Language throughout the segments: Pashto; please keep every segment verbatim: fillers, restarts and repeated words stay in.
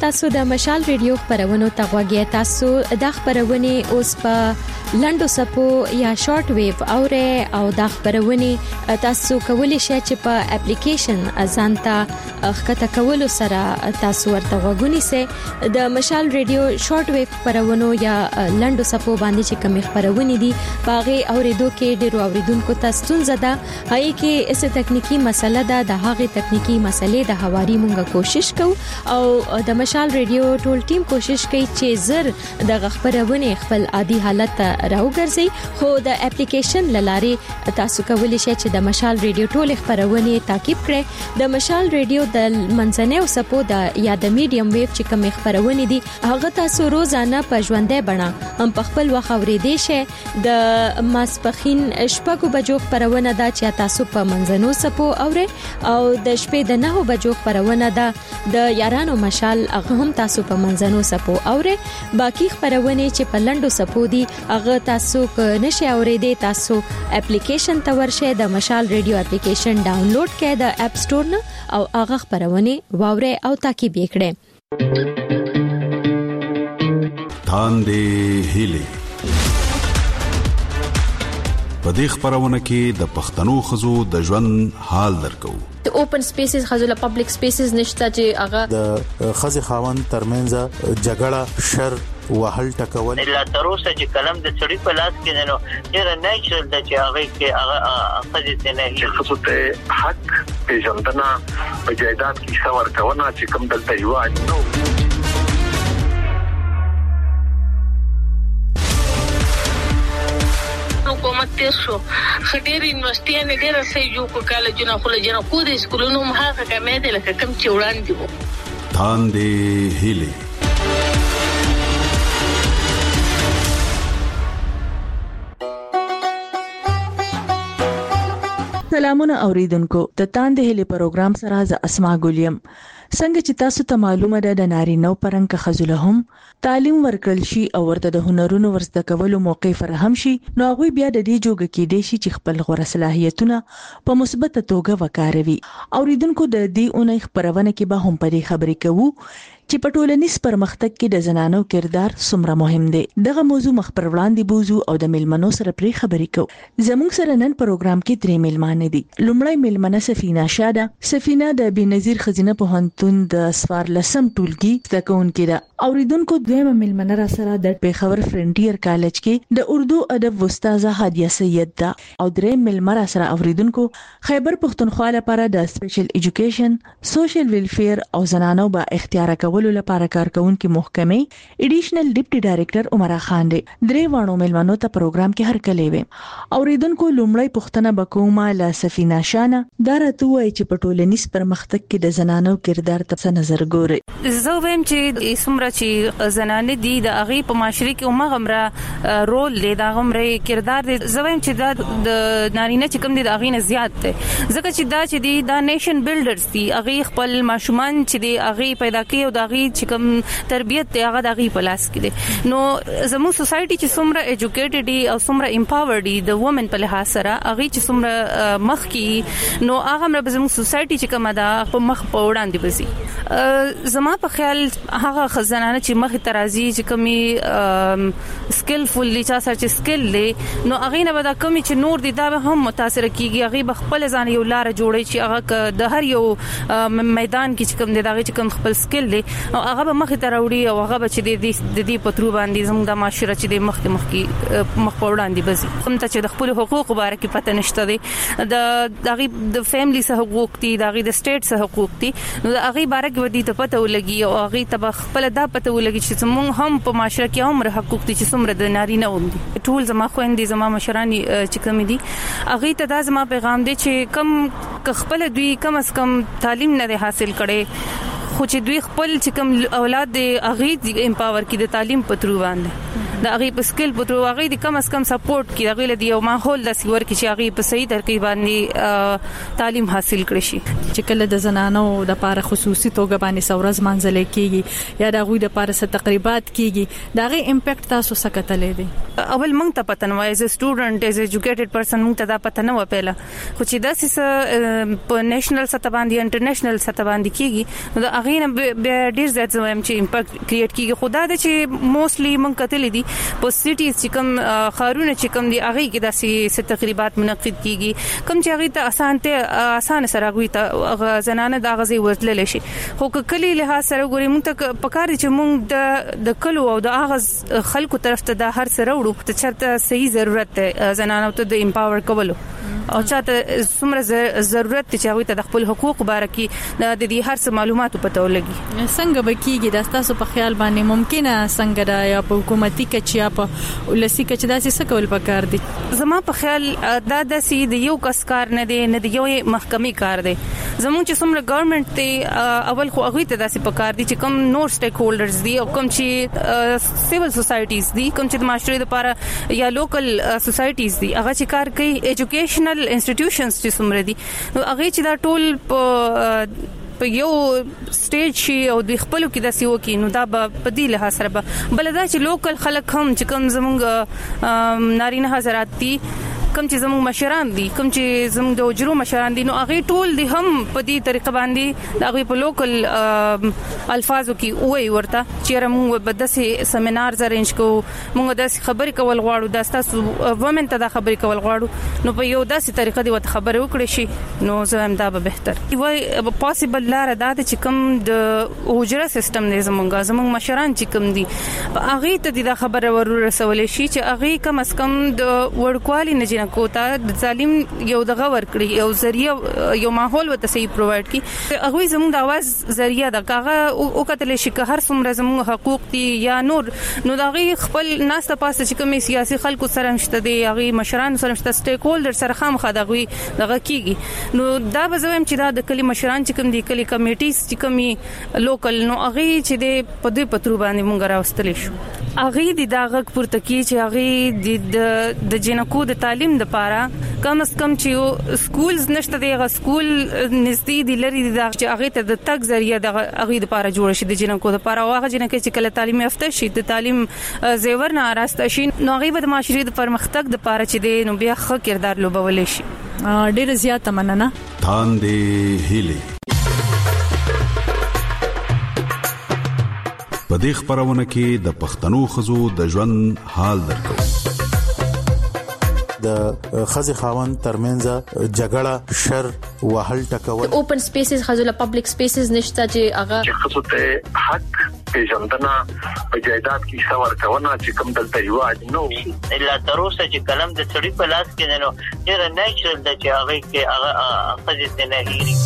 تاسو د مشال ریډیو خبرونو ته غوږی تاسو د خبرونه اوس په لندو سپو یا شارټ ویو اوره او د خبرونه تاسو کولی شئ چې په اپلیکیشن ازانتا خکته کولو سره تاسو ورته غوږونی سي د مشال ریډیو شارټ ویو خبرونو یا لندو سپو باندې چې کوم خبرونه دي باغې اوریدو کې ډیرو اوریدونکو تاسو ستونزه ده هي کې اس تکنیکی مسله ده د هغه تکنیکی مسلې د حواري مونږه کوشش کوو او د مشال ریډیو ټول ټیم کوشش کوي چې زر د خبرونه خپل عادي حالت راوګرځي خو د اپلیکیشن لارې تاسو کولی شئ چې د مشال ریډیو ټول خبرونه تعقیب کړئ د مشال ریډیو د منځنۍ او سپو د یا د میډیم ویو چې کوم خبرونه دي هغه تاسو روزانه په ژوندۍ بڼه هم په خپل وخت اورېدئ شئ د ماسپخین شپږو بجو خبرونه ده چې تاسو په منځنو سپو اورئ او د شپې د نهو بجو خبرونه ده د یارانو مشال هغه هم تاسو په منځنو سپو اورئ باقی خبرونه چې په لندو سپو دي هغه تاسو ک نشي اورېدئ تاسو اپلیکیشن ته ورشئ د مشال ریډیو اپلیکیشن ډاونلوډ کړئ د اپ سٹور نه او هغه خبرونه واورئ او تعقیب کړئ تاندې هیلي په دې خبرونه کې د پښتنو خزو د ژوند حال درکو د اوپن سپیسز خزو پبلک سپیسز نشته چې هغه د خزي خاوند ترمنځ جګړه شر وهل ټکول لا تر اوسه چې کلم د چړې په لاس کې نو ډېر نیچرل د چې هغه کې هغه خزي ته نه خصوص ته حق پیژندنه په جایداد کې څور کونه چې کوم دلته یو اړ حکومت تیر شو خډيري یونیورسيټي نه ډېر سې یو کو کالجونه خو لجنه کو د سکولونو مخه کمه ده لکه کم چې وړاندې وو تاندې هیلي سلامونه اوریدونکو د تاندې هلي پروګرام سره ز اسما ګولیم څنګه چې تاسو ته معلومه ده د نارینه پرنګ خزله هم تعلیم ورکړل شي او ورته د هنرونو ورزده کولو موقع فراهم شي نو هغه بیا د دې جوګه کې دي چې خپل غوړه صلاحیتونه په مثبت توګه وکاروي اوریدونکو د دې اونۍ خبرونه کې به هم پرې خبرې کوو چې په ټولنیز پرمختګ کې د زنانو کردار څومره مهم دی دغه موضوع مخ پر وړاندې بوزو او د ملمنو سره پرې خبرې کوو زموږ سره نن پروګرام کې درې ملمانه دي لومړی ملمنه سفینه شاده سفینه د بنظیر خزینه په هنتون د سفار لسم ټولګي تکون کړه اوریدونکو دویمه ملمنه را سره د پیښور فرنټیر کالج کې د اردو ادب استاد هادیه سید ده او درې ملمره سره اوریدونکو خیبر پختونخوا لپاره د سپیشل ایجوکیشن سوشل ویلفیر او زنانو با اختیار ولو لپاره کارکونکو محکمه ایډیشنل ډیپټي ډایریکټر عمر خان دی درې وانو ملمنو ته پروګرام کې هر کله وي اوریدونکو لومړی پښتنه بکوما لا سفینه شانه دا راته وایي چې په ټولنیز پرمختګ کې د زنانو کردار ته نظر ګوري زه ویم چې سمره چې زنانه دي د اغي په معاشري کې عمره رول لري دا عمره کردار دي زه ویم چې دا د نارینه چې کوم دي د اغي نه زیات دي ځکه چې دا چې دي دا نیشن بلډرز دي اغي خپل ماشومان چې دي اغي پیدا کوي او دغه چې کوم تربيت ته هغه دغه پلاس کړي نو زمو سوسايټي چې څومره ایجوکیټډ دي او څومره امپاورډ دي د وومن په لحاظ سره هغه چې څومره مخ کی نو هغه مر زمو سوسايټي چې کومه ده په مخ په وړاندې بزي زما په خیال هغه خزانه چې مخ ترازی چې کمی سکلفل دي چې سره چې سکل لې نو هغه نه ودا کمی چې نور دي دا هم متاثر کیږي هغه بخپل ځان یو لار جوړي چې هغه د هر یو میدان کې چې کوم دي دا چې کوم خپل سکل دي او هغه به مخ ته راوړي او هغه به چې د دې پترو باندې زموږ د معاشره چې د مخ مخ کې مخ وړاندې بزي کوم ته چې د خپل حقوق باره کې پته نشته دي د دغه د فیملی سره حقوق دي دغه د سټیټ سره حقوق دي نو هغه باره کې ودی ته پته ولګي او هغه ته خپل دا پته ولګي چې موږ هم په معاشره کې هم حقوق دي چې څومره د نارینه وم دي ټول زما خويندې زما مشرانی چې کوم دي هغه ته دا زما پیغام دی چې کم خپل دوی کم اس کم تعلیم نه حاصل کړي خو چې دوی خپل چې کوم اولاد د اغه امپاور کې د تعلیم پترو باندې د هغه په سکل په تو هغه د کم اس کم سپورټ کی هغه لدی یو ماحول د سیور کی چې هغه په صحیح طریقې باندې تعلیم حاصل کړي شي چې کله د زنانو د لپاره خصوصي توګه باندې سورز منځل کیږي یا د غوي د لپاره ست تقریبات کیږي دا غي امپیکټ تاسو سکتلې دي اول مونږ ته پته نه وای از سټوډنټ از ایجوکیټډ پرسن مونږ ته دا پته نه و پیله خو چې دا سیس په نېشنل سطح باندې انټرنیشنل سطح باندې کیږي نو دا هغه نه ډیر زیات زم چې امپیکټ کریټ کیږي خدا د چې موستلی مونږ کتلې دي په سټیز چې کوم خارونه چې کوم دي هغه کې داسې ست تقریبات منعقد کیږي کوم چې هغه ته اسان ته اسانه سره غوي ته زنانه دا غزي ورتلل شي خو کلی له سره ګوري مونږ ته پکار دي چې مونږ د د کلو او د اغاز خلکو طرف ته د هر سره وړو ته چرته صحیح ضرورت ده زنانه ته د امپاور کولو او چاته څومره ضرورت چې هغه ته د خپل حقوق بارکی د دې هر څه معلوماتو پته ولګي څنګه بکیږي د تاسو په خیال باندې ممکنه څنګه دا یا په حکومتي کچ یا په ولسی کچ داسې څه کول پکار دي زما په خیال دا د سي د یو کس کار نه دی نه د یو محکمې کار دی زموږ چې څومره ګورنمنت ته اول خو هغه ته داسې پکار دي چې کوم نور سټیک هولډرز دي او کوم چې سیول سوسایټیز دي کوم چې د معاشري لپاره یا لوکل سوسایټیز دي هغه چې کار کوي ایجوکیشنل انسټیټیوشنز چې څومره دي نو هغه چې دا ټول په په یو سټیج شي او د خپلو کې د سیو کې نو دا په دې له سره به بلدا چې لوکل خلک هم چې کوم زمونږ نارینه حضرات دي کوم چې زموږ مشران دي کوم چې زموږ د وجرو مشران دي نو هغه ټول دي هم په دې طریقه باندې دا هغه په لوکل الفاظو کې وای ورته چې موږ به داسې سیمینار ارینج کوو موږ داسې خبرې کول غواړو دا تاسو وومن ته دا خبرې کول غواړو نو په یو داسې طریقه دی وته خبرې وکړي شي نو زم دا به بهتر وای پوسیبل لار دا چې کوم د وجره سیستم نه زمونږ زمونږ مشران چې کوم دي هغه ته دا خبره ورسول شي چې هغه کم اس کم د وړکوالي نه کوتا د تعلیم یو دغه ورکړي یو ذریعہ یو ماحول وته صحیح پرووایډ کی هغه زموږ د आवाज ذریعہ د کاغه او کتل شي که هر څومره زموږ حقوق دي یا نور نو دغه خپل ناسته پاسه چې کوم سیاسي خلکو سره مشته دي هغه مشران سره مشته سټیک هولډر سره خامخا دغه دغه کیږي نو دا به زم چې دا د کلی مشران چې کوم دي کلی کمیټیز چې کومي لوکل نو هغه چې د په دې پترو باندې مونږ راوستل شو هغه د دغه پورته کی چې هغه د د جنکو د تعلیم د پاره کم اس کم چې سکولز نشته دیغه سکول نږدې دی لري د چې هغه ته د تک ذریعہ د هغه د پاره جوړ شي د جنکو د پاره واغه جنکه چې کله تعلیم یافته شي د تعلیم زیور نه راسته شي نو هغه د معاشري د پرمختګ د پاره چې دی نو بیا ښه کردار لوبول شي ډیر زیات مننه تان دې هیله په دې خبرونه کې د پښتنو خزو د ژوند حال درکو د خزي خاوند ترمنځ جګړه شر وهل ټکول اوپن سپیسز خزله پبلک سپیسز نشته چې هغه چې خصو ته حق پیژندنه په جایداد کې څور کونه چې کوم دلته یو نو الا تر اوسه چې کلم د سړي په لاس کې نه ډیر نیچرل د چې هغه کې هغه خزي نه هېري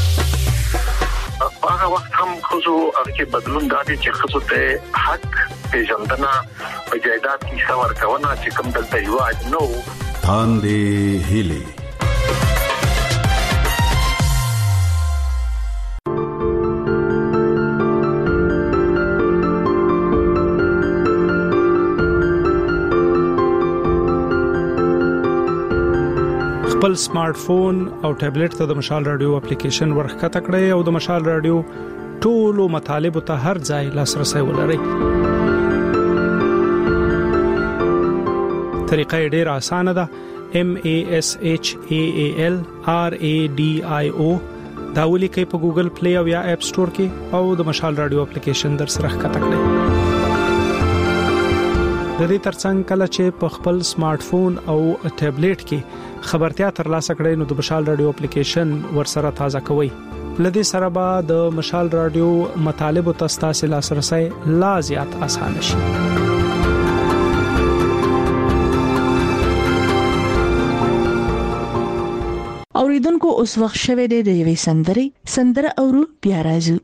هغه وخت هم خصو هغه بدلون دادي چې خصو ته حق پیژندنه په جایداد کې څور کونه چې کوم دلته یو نو تان دې هیله خپل سمارټ فون او ټابلیټ ته د مشال رادیو اپلیکیشن ورخته کړئ او د مشال رادیو ټولو مطالب ته هر ځای لاسرسي ولرئ. طریقه ډیره اسانه ده. M A S H A A L R A D I O دا ولیکئ په ګوګل پلی او یا اپ سٹور کې او د مشال رادیو اپلیکیشن در سره ښکته کړئ. د دې ترڅنګ کله چې په خپل سمارټ فون او ټابلیټ کې خبرتیا ترلاسه کړئ نو د مشال رادیو اپلیکیشن ورسره تازه کوئ. لدې سره به د مشال رادیو مطالب او تاسو لاسرسي لا زیات آسان شي. اوریدونکو اوس وخت شوه د یوې سندري سندره اورو بیا راځو.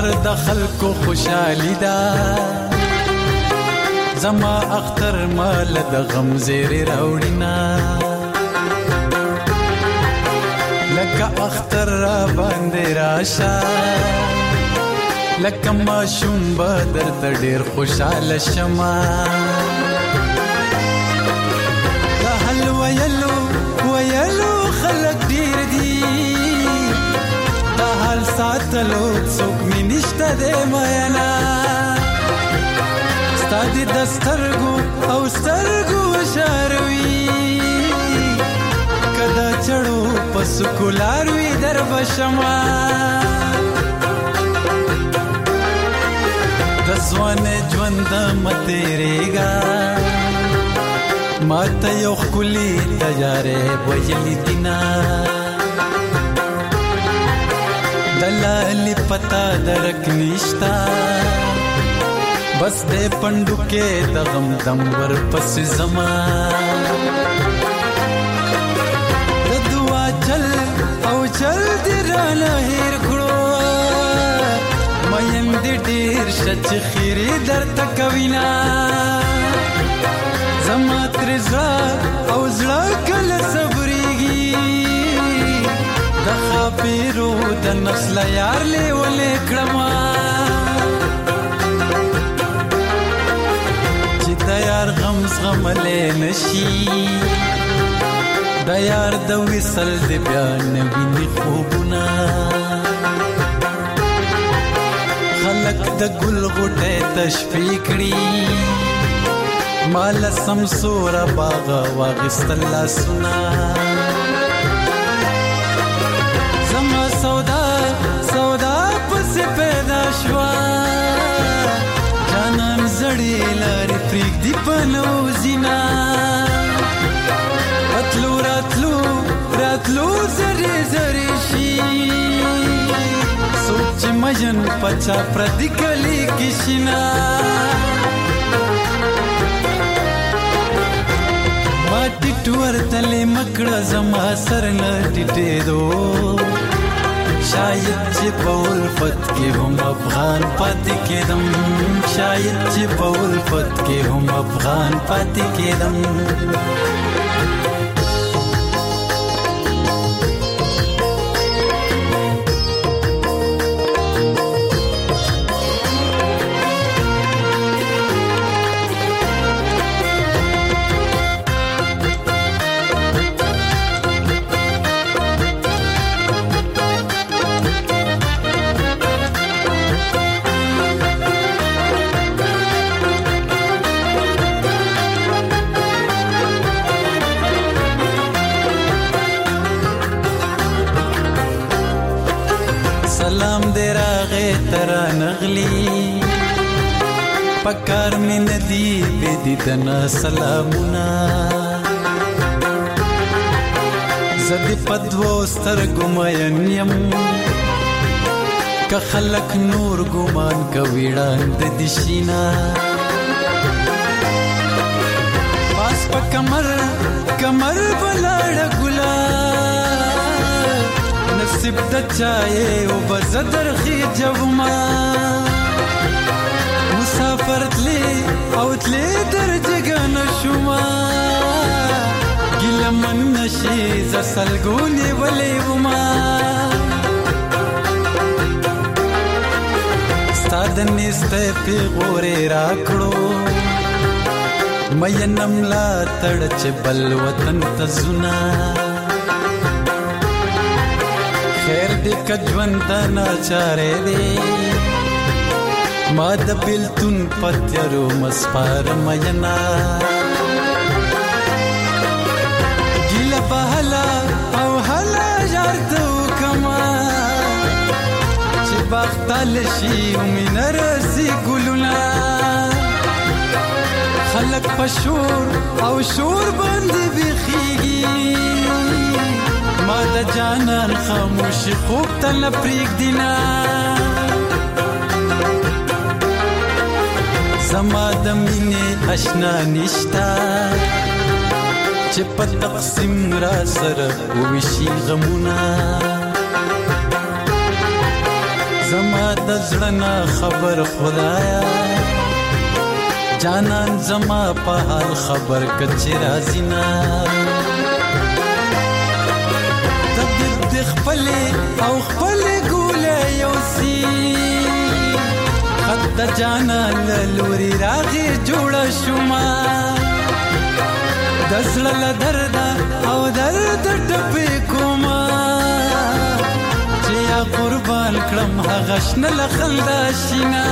اختر د خلکو خوشالي دا زما اختر مال د غم زیری راوړینا لکه اختر را باندې راشه لکه ماشوم به درته ډېر خوشاله شمه د حل ویلو ویلو خلک ډېر دي د حال ساتلو څوک مې نشته دی مینا ستا د سترګو او سترګو شاروي که د چړو په سکولار وي در به شمه د ځوانۍ ژوند مه تېرېږه ما ته یو ښکلي تیارې ویلي دینه د لالي پتا درک نشتا بس دې پندو کې د غم دم ور پس زما د دعا چل او چل دې رانه هېر کړو مین دې ډېر شچ خیرې درته کوینا زما تر زړه او زړه کله صبرېږي د خاپیرو د نسل یار لیولې کړما چې د یار غم زغملی نشي د یار د وصل د بیا نه ویني خوبونه خلک د ګل غوټۍ تشفي کړي مال سمسوره باغ واغستل لاسونه زما سودا سودا پسې پیدا شوه جانان زړې لارې پرېږدي په نوزینا راتلو راتلو راتلو زرې زرې شي څوک چې مجن پچا پردي کلي کې شینا ما ټیټ ورتلې مکړه زما سر نه ټیټېدو شاید چې په الفت کې هم افغان پاتې کېدم شاید چې په الفت کې هم افغان پاتې کېدم سلام دې راغې ترا نغلی پکار مې ندی بې دیدنه سلامونه زه دې په دوو سترګو مین یم که خلک نور ګمان کوي ړانده دې شینه پاس په کمر کمر بلاړه ګلا نصیب د چایې او بزدر خي جوما مسافر تلی او تلی درجګه نشوما ګل من نشي ز سلګونی ولې وما ستاد نسته په غورې راکړو مې نملا تړ چې بل وطن ته زنا خیر دې کجوند ناچارې دې ما د بلتون پتیرو مسپار مینا ګیله بهلا او هلا جارتو کما چې بختل شي ومن راسي ګلونا خلق پشور او شور باندې بخيږي ما د جانان خاموش خوب تل پریک دینا زما د مینې آشنا نشتا چې په تقسیم را سره وشي غمونه زما د زړه خبر خدایا جانان زما په حال خبر کچې راځي نه د خپل او خپل ګولې یو سی خد جانان لوري راغي جوړ شوما دزړه درد او درد ټپې کوما چې یا قربان کړم هغه شنه لخلدا شینا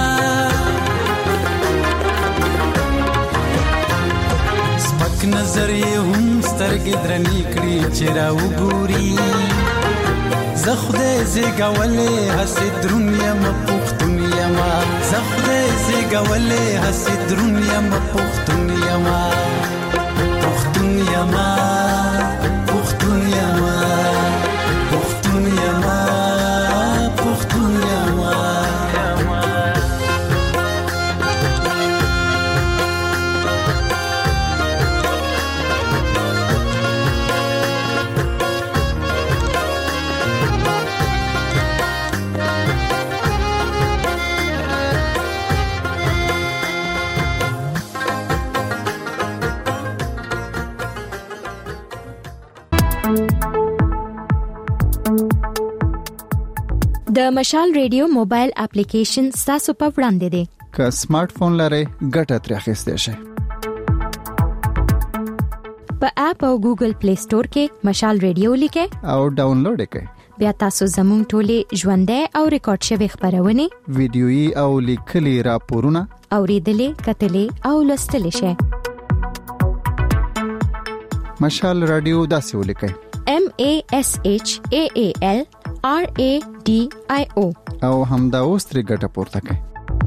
سپک نظر یې هم سترګې درنې کړې چې را وګوري زه خدای زیږولې هسې درون یم پښتون یم زه خدای زیږولې هسې درون یم پښتون یم پښتون یم پښتون یم پښتون یم پښتون یم د مشال ریډیو موبایل اپلیکیشن تاسو په وړاندې دی که سمارټ فون لرئ ګټه ترې اخیستئ شئ په اپ او ګوګل پلی سٹور کې مشال ریډیو لیکئ او ډاونلوډ کړئ بیا تاسو زموږ ټولې ژوندۍ او ریکارډ شوی خبرونه ویډیويي او لیکلي راپورونه اوریدلې کتلې او لوستلې شئ مشال رادیو داسې ولیکئ M A S H A A L R A D I O او همدا اوس ترې ګټه پورته کړئ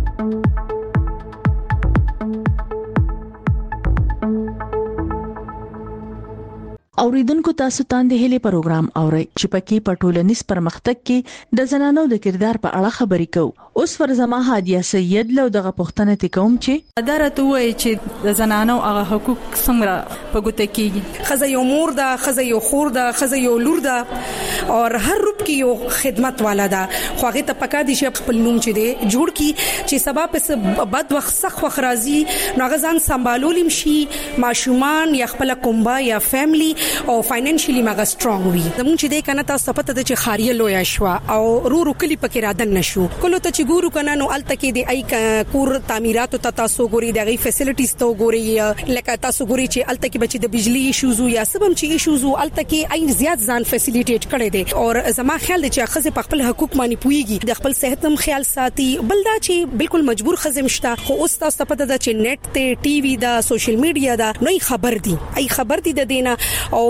اوریدونکو تاسو ته د هلي پروګرام اورئ چې پکې پټولنیز پرمختګ کې د زنانو د کردار په اړه خبرې کوو. اوس فرزما هادیه سید له دغه پوښتنه کوم چې ادارته وایي چې د زنانو هغه حقوق څنګه په ګوته کېږي. خزه یو مور ده، خزه یو خور ده، خزه یو لور ده او هر روپ کې یو خدمت والا ده. خو هغه ته پکا دي چې خپل نوم چې دی جوړ کی چې سبب په بد وخت سخت وخت راځي نو هغه ځان سمبالولم شي ماشومان یا خپل کومبا یا فیملی او فاینانشلی ماغه سترونګ وي. زموږ چې د کنه تاسو پته ده چې خاریه لوی شوا او رو رو کلی پکې رادن نشو کله ته چې ګورو کنه نو الته کې د ای کور تعمیرات ته تاسو ګوري دغه فیسیلیټیز ته ګوري لکه تاسو ګوري چې الته کې بچي د بجلی ایشوز یا سبم چې ایشوز الته کې ای زیات ځان فیسیلیټیټ کړي دي او زما خیال دی چې خزه په خپل حقوق باندې پويږي د خپل صحت هم خیال ساتي بل دا چې بالکل مجبور خزم شته خو اوس تاسو پته ده چې نت ته ټي وي دا سوشل میډیا دا نو خبر دي ای خبر دي د دینه او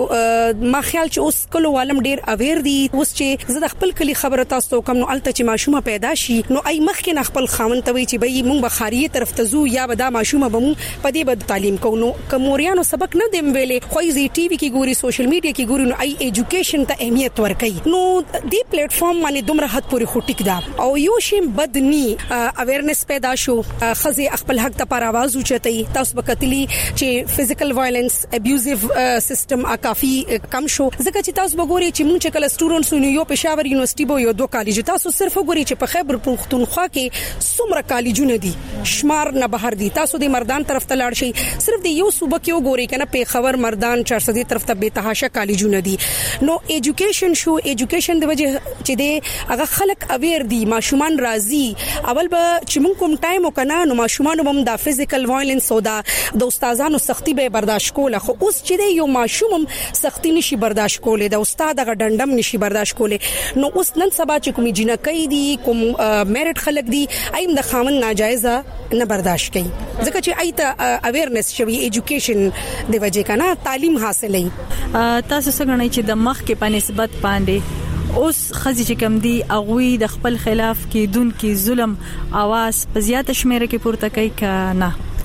ما خیال چې اوس کله عالم ډیر اویر دي اوس چې زه د خپل کلی خبره تاسو کوم نو الته چې ماشومه پیدا شي نو ای مخکې نه خپل خاوند ته وی چې بای مونږ بخاریه طرف ته زو یا به دا ماشومه به مونږ په دې بد تعلیم کوو نو کوموریانو سبق نه دیم ویلې خو ای زی ټي وي کې ګوري سوشل میډیا کې ګوري نو ای ایجوکیشن ته اهمیت ورکړي نو دې پلیټ فارم باندې دومره حد پورې خټیک دا او یو شیم بدني اویرنس پیدا شو خزي خپل حق ته پر आवाज اوچتای تاسو وکټلی چې فزیکل وایلنس ابیوزیو سیستم کافي کم شو ځکه چې تاسو وګورئ چې موږ کله سټوډنټس یو پېښور یونیورسيټي بو یو دوه کالج تاسو صرف وګورئ چې په خیبر پختونخوا کې څومره کالجونه دي شمار نه بهر دي تاسو د مردان طرف ته لاړ شئ صرف د یو صوبه کې وګورئ کنه پېښور مردان چار سو دي طرف ته به تحاشا کالجونه دي نو ایجوکیشن شو ایجوکیشن د وجه چې د هغه خلک اویر دي ماشومان راضي اول به چې موږ کوم ټایم وکنه نو ماشومان هم د فزیکل وایلنس او د استادانو سختي به برداشت کوله خو اوس چې یو ماشوم سختي نشي برداشت کوله د استاد غ ډندم نشي برداشت کوله نو اوس نن سبا چې کوم جنکې دي کوم میرټ خلک دي ایم د خامن ناجایزه نه برداشت کوي ځکه چې ایت اویرنس شوی ایجوکیشن د وجه کنه تعلیم حاصلې تاسو څنګه نه چې د مخ کې په نسبت باندې اوس خزي چې کم دي اغوي د خپل خلاف کې دون کې ظلم आवाज په زیاته شمیره کې پورته کوي کنه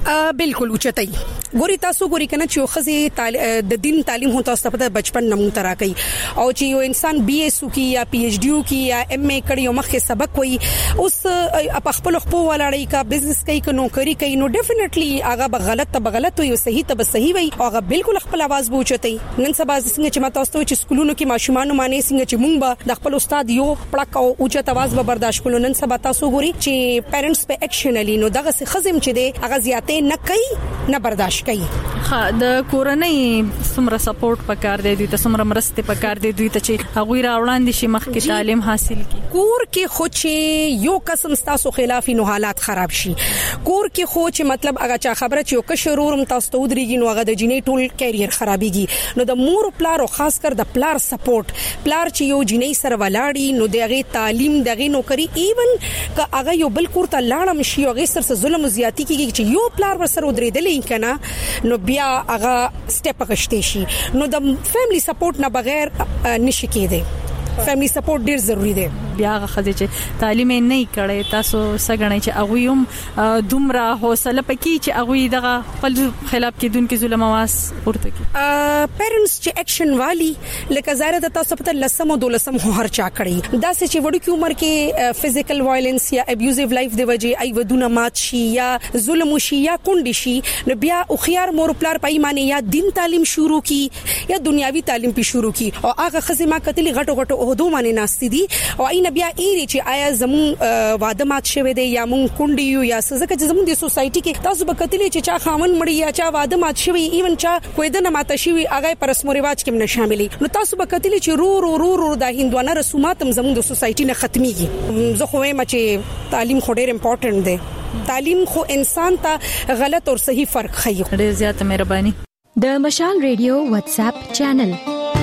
بالکل اوچتای ګوري تاسو ګوري کنه چې خزي د دین تعلیم هو تاسو ته بچپن نمو ترا کوي او چې یو انسان بي اس کی یا پی ایچ ډی کی یا ایم ای کړي او مخکې سبق کوي اوس په خپل خپل ولاړی کا بزنس کوي ک نوکری کوي نو ډیفینیټلی هغه به غلط ته غلط وي او صحیح ته صحیح وي او هغه بالکل خپل आवाज بوچتای نن سبا څنګه چې ما تاسو ته چې سکولونو کې ماشومان معنی څنګه چې مونږ به د خپل استاد یو پړک او اوچت आवाज به برداشت کولو نن سبا تاسو ګوري چې پیرنټس په اکشن علی نو دغه خزم چې دی هغه زیاته نه کوي نه برداشت کوي. ها د کورنۍ سمره سپورټ پکار دی دوی ته سمره مرسته پکار دی دوی ته چې هغه راوړاندې شي مخکې تعلیم حاصل کړي. کور کې خو چې یو قسم تاسو خلاف نو حالات خراب شي کور کې خو چې مطلب هغه چا خبره چې یو کشرورم تاسو ته ودرېږي نو هغه د جنې ټول کیریئر خرابېږي نو د مور پلار او خاص کر د پلار سپورټ پلار چې یو جنې سره ولاړی نو دغه تعلیم دغه نوکری ایون ک هغه یو بل کور ته لاړم شي او غیر سره ظلم زیاتی کیږي چې یو پلار ور سره ودرېدلې کنه نو بیا هغه سټپ غشته شي نو د فیملی سپورټ نه بغیر نشي کېده. فیملی سپورټ ډیر ضروری دی. بیا هغه خځه چې تعلیم نه کړي تاسو سګنې چې هغه هم دومره حوصله پکې چې هغه دغه خپل خلاف کې دونکو ظلم واس ورته کی پیرنټس چې اکشن والی لکه ظاهر د تاسو په لسم او دولسم هر چا کړي دا چې وړو کې عمر کې فزیکل وایلنس یا ابیوزیو لایف دی وجه ای ودونه مات شي یا ظلم شي یا کونډي شي نو بیا او خيار مور پلار پېمانه یا دین تعلیم شروع کی یا دنیاوی تعلیم په شروع کی او هغه خزه ما کتلی غټو غټو عہدو باندې ناشتي دي او اين بیا ایری چې آیا زمون واده مات شوه دی یا مون کونډي یو یا څه ځکه چې زمون د سوسايټي کې تاسو به کتلی چې چا خامن مړی یا چا واده مات شوی ایون چا کوی د نه مات شوی هغه پر رسم او رواج کې نه شاملي نو تاسو به کتلی چې رو رو رو رو د هندوانه رسومات هم زمون د سوسايټي نه ختميږي. زه خو وایم چې تعلیم خو ډیر امپورټنت دی. تعلیم خو انسان ته غلط او صحیح فرق ښيي. ډیر زیاته مهرباني. د مشال ریډیو واتس اپ چینل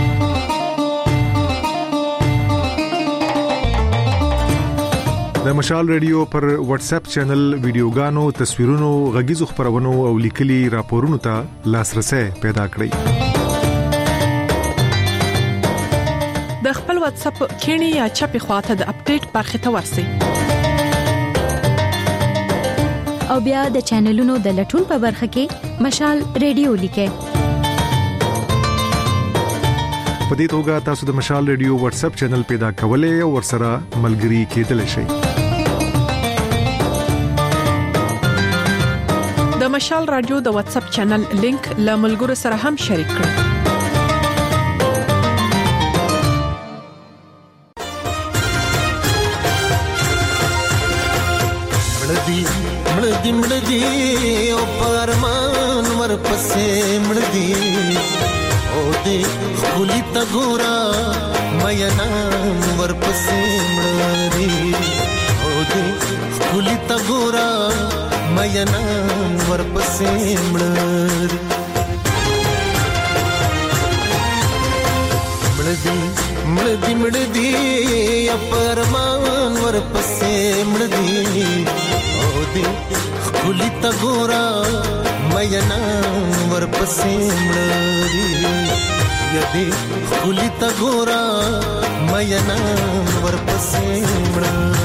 د مشال ریډیو پر واتس اپ چینل ویډیوګانو تصویرونو غږیزو خبرونو او لیکلي راپورونو ته لاسرسي پیدا کړئ. د خپل واتس اپ کینی یا چپی خواته د اپډیټ برخه ته ورسئ او بیا د چینلونو د لټون په برخه کې مشال ریډیو لیکئ. په دې توګه تاسو د مشال ریډیو واتس اپ چینل پیدا کولای او ورسره ملګري کېدلی شئ. د مشال رادیو د واتس اپ چینل لینک له ملګرو سره هم شریک کړئ. مړدي مړدي مړدي او پرمان ورپسې مړدي او دې خولي تا ګورا مېنا ورپسې مړدي او دې خولي تا ګورا مېنا ورپسې مړدي مړدي مړدي مړدي پرمان ورپسې مړدي او دې خولي تا ګورا مېنا ورپسې مړدي یدې خولي تا ګورا مېنا ورپسې مړدي.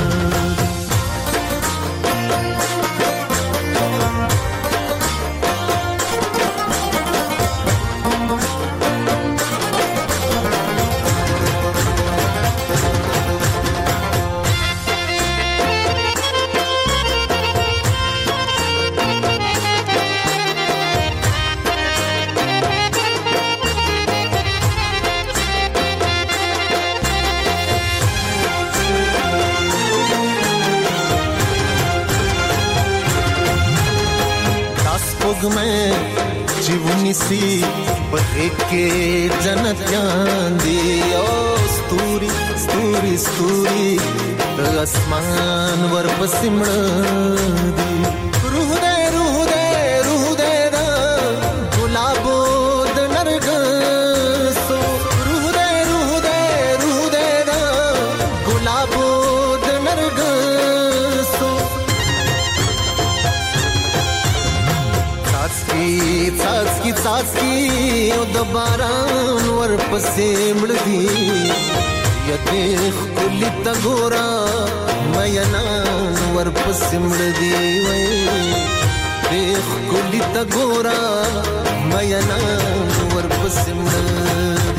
में जीवनी सी बहे के जन्नत जांदी ओ स्तूरी स्तूरी स्तूरी आसमान वर पसिमड़ी रूह दे रूह दे रूह दे दा गुलाबो द नरगसो रूह दे रूह दे रूह दे दा गुलाबो द नरगसो सासकी सासकी ओ दबारान वर पसे मड़दी यदे खुली तगोरा मयना वर पसे मड़दी वे دې خولي تا ګورا مینا ورپسې مړ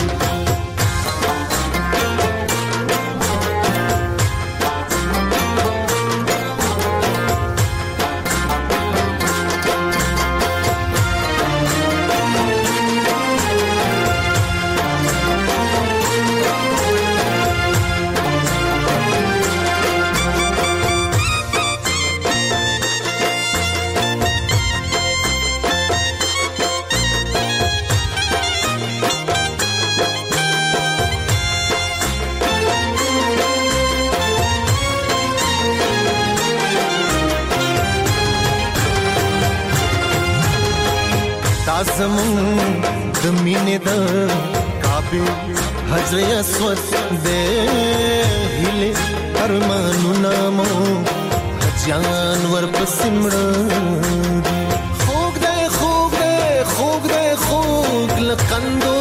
زمون د مینې د کعبه حجر اسود دې هله ارمانونه مو حجان ورپسې مړ خوګ دې خوګ دې خوګ دې خوګ لکندو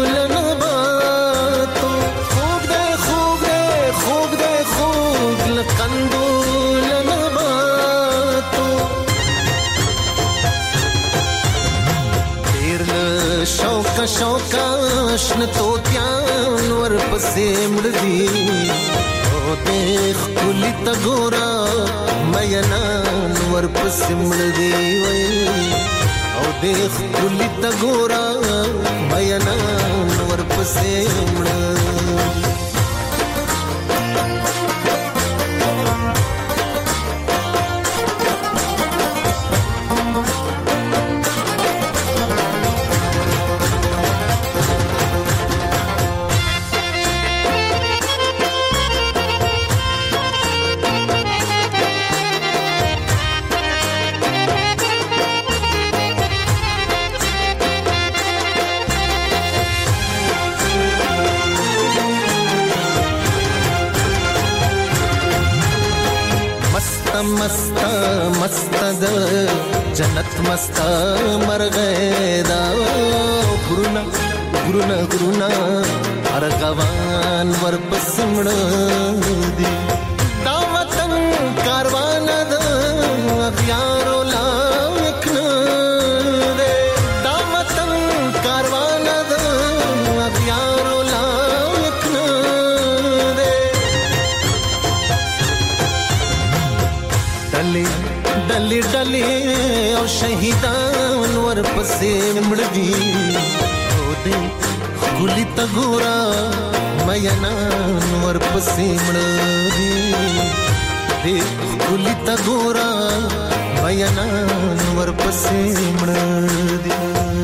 لنباتو خوګ دې خوګ دې خوګ دې خوګ لکندو شوکا شوکا شن توتیان ورپسې مړ دي او دیخ کلی تا ګورا مینان ورپسې مړ دي وای او دیخ کلی تا ګورا مینان ورپسې مړ मस्त मस्त द जन्नत मस्त मरगैदा गुरुना गुरुना गुरुना अरगवान ورپسې مړ دي دا وطن کاروان د اغیارو لاکن دے دا وطن کاروان د اغیارو لاکن دے ډلې ډلې ډلې او شهیدان ورپسې مړ دي او دې ګولې تا ګورا مینان ورپسې مړ دي دې ګولې تا ګورا مینان ورپسې مړ دي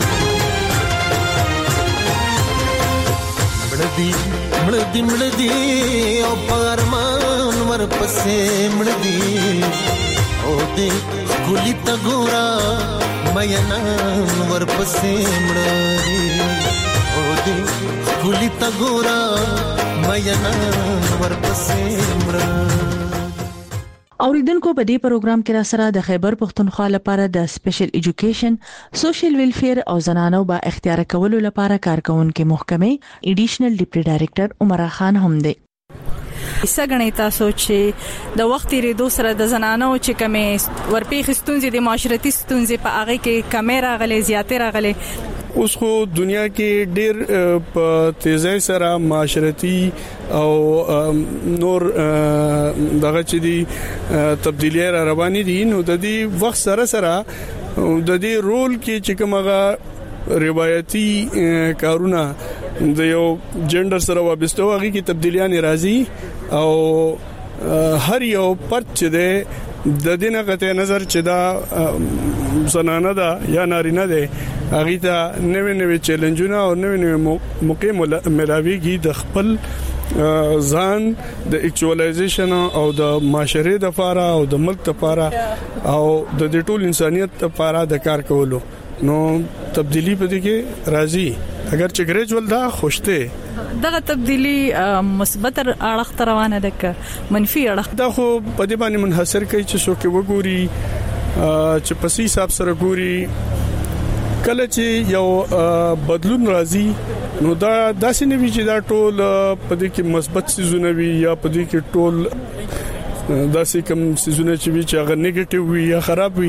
مړ دي مړ دي مړ دي او پرمان ورپسې مړ دي او دې ګولې تا ګورا مینان ورپسې مړ دي او دې ګولې تا ګورا مینان ورپسې مړ. اوریدونکو په دې پروګرام کې را سره د خیبر پښتونخوا لپاره د سپیشل ایجوکیشن، سوشل ویلفیر او زنانو با اختیار کولو لپاره کارکونکو محکمې ایډیشنل ډیپټي ډایریکټر عمر خان هم دی. سګنې تاسو چې د وخت ریدو سره د زنانو چې کمې ورپېخ ستونزې د معاشرتي ستونزې په هغه کې کمیرا غلې زیاتې راغلې. اوس خو دنیا کې ډېر په تیزی سره معاشرتي او نور دغه چې دي تبدیلی را روانې دي، نو د دې وخت سره سره د دې رول کې چې کومه روایتي کارونه د یو جندر سره وابسته وږي کې تبدیلیان راځي او هر یو پرچ چې ده د دینه قطع نظر چې دا زنانه ده یا نارینه ده هغه ته نوې نوې چیلنجونه او نوې نوې موقع ملاويږي د خپل ځان د اکچوالایزیشن او د معاشره د لپاره او د ملک لپاره او د ټول انسانيت لپاره د کار کولو. نو تبدیلی په دې کې راځي اگر چې ګریجوال دا خوشته دغه تبدیلی مثبت اړخ روانه ده ک منفي اړخ دا خو په دې باندې منحصر کوي چې څوک وګوري چې په سي حساب سره ګوري. کله چې یو بدلون راځي نو دا داسې نه وي چې دا ټول په دې کې مثبت سيزونه وي یا په دې کې ټول داسې کوم سيزونه چې وي چې هغه نیگیټیو وي یا خراب وي.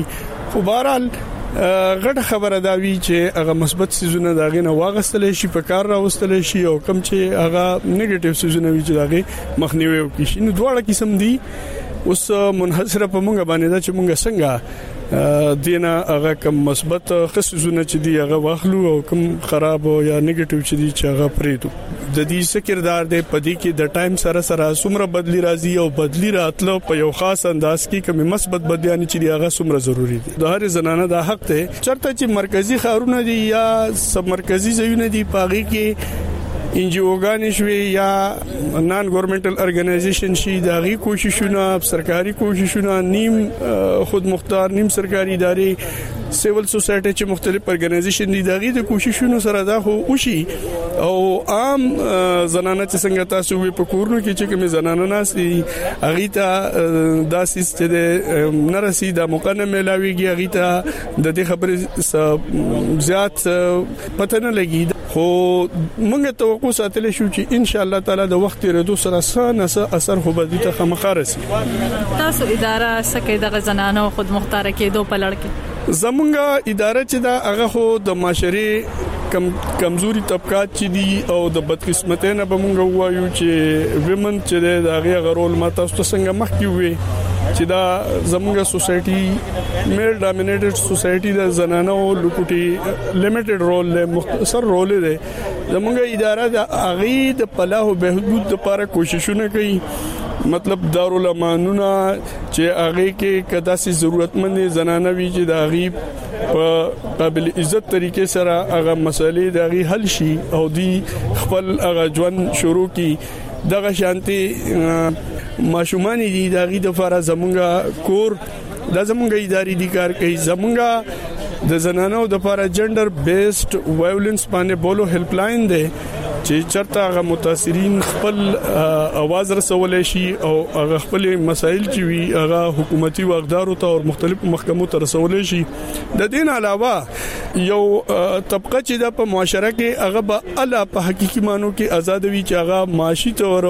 خو بهرحال غټه خبره دا وی چې هغه مثبت سيزونه داغه نه واغستل شي په کار راوستل شي او کم چې هغه نیگیټیو سيزونه وی چې داغه مخنیوي وکړي نو دواړه قسم دي اوس منحصر په مونږ باندې دا چې مونږ څنګه دینه هغه کم مثبت خصوصونه چې دی هغه واخلو او کم خراب یا نیگیټیو چې دی چې هغه پریدو د دې سکردار د پدې کې د ټایم سره سره سمره بدلی راځي او بدلی راتلو په یو خاص انداز کې کوم مثبت بدیان چې دی هغه سمره ضروری دي د هر زنانه د حق ته چرته چې مرکزی خارونه دي یا سب مرکزی ځایونه دي پاغي کې انجیوګان شوي یا نان ګورنمنټل ارګنایزیشن شي داغي کوششونه سرکاري کوششونه نیم خود مختار نیم سرکاري ادارې سیول سوسایټي چې مختلف ارګنایزیشن دي داغي د کوششونو سره دا خو وشي او عام زنانه چې څنګه تاسو په کورونو کې چې کوم زنانه ناس دي اغه ته دا سیستم نرسي د مقننه ملاويږي اغه ته د دې خبرې زیات پته نه لګي خو موږ توقع ساتل شو چې ان شاء الله تعالی د وخت ردو سره سره اثر خو به دې ته خامخارسي تاسو اداره سکه د غزنانو خود مختار کېدو په لړ کې زمونږه اداره چې دا هغه خو د معاشري کم کمزوري طبقات چې دي او د بدقسمتۍ نه به مونږ وایو چې ویمن چې دا هغه غرول ماته څنګه مخکې وي چې دا زموږه سوسایټي میل ډامینیټډ سوسایټي د زنانو لوکوټي لیمیټډ رول له مختصر رول دی زموږه اداره د اغه د پلاه او بهبود لپاره کوششونه کوي مطلب دارالامانونه چې هغه کې کدا سي ضرورتمند زنانه وي چې د هغه په قابل عزت طریقې سره هغه مسلې د هغه حل شي او دی خپل هغه ژوند شروع کی دغه شانتي ماشومان دي دغه د لپاره زمونږه کور د زمونږه اداري دي کار کوي زمونږه د زنانو د لپاره جندر بیسډ وایولنس باندې بولو هیلپ لاین دی چې چرته هغه متاثرین خپل आवाज رسولای شي او هغه خپل مسایل چې وي هغه حکومتي واقدارو ته او مختلفو محکمو ته رسولای شي د دین علاوه یو طبقه چې د په معاشره کې هغه به اعلی په حقيقي مانو کې آزاد وي چې هغه معاشي تور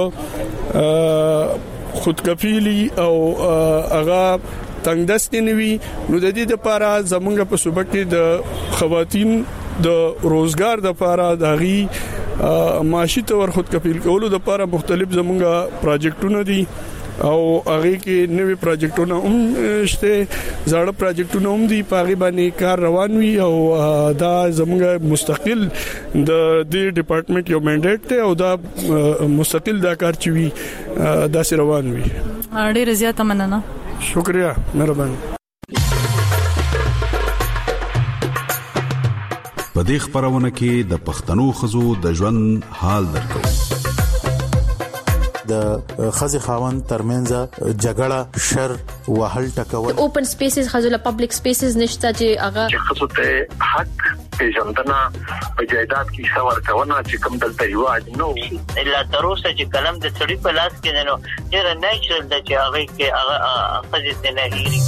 خودکفیلی او هغه تنگدست نوي نو د دې لپاره زمونږ په صوبه کې د خواتین د روزګار د لپاره دغي معاشي تور خودکفیل کولو د لپاره مختلف زمونږه پروجیکټونه دي او هغه کې نوې پروجیکټونه هم شته زړه پروجیکټونه هم دي پاغي باندې کار روان وي او دا زمونږه مستقل د دې ډپارټمنټ یو منډیټ ته او دا مستقل دا کار چوي دا سره روان وي ډېر زیاته مننه شکریا مهرباني په دې خبرونه کې د پښتنو خزو د ژوند حال درکو د خزي خاوند ترمنځ جګړه شر وهل ټکول اوپن سپیسز خزله پبلک سپیسز نشته چې هغه چې خصو ته حق پیژندنه په جایداد کې څور کونه چې کوم دلته یو نو الا تر اوسه چې کلم د سړي په لاس کې نه ډیر نیچرل د چې هغه کې هغه خزه نه هېري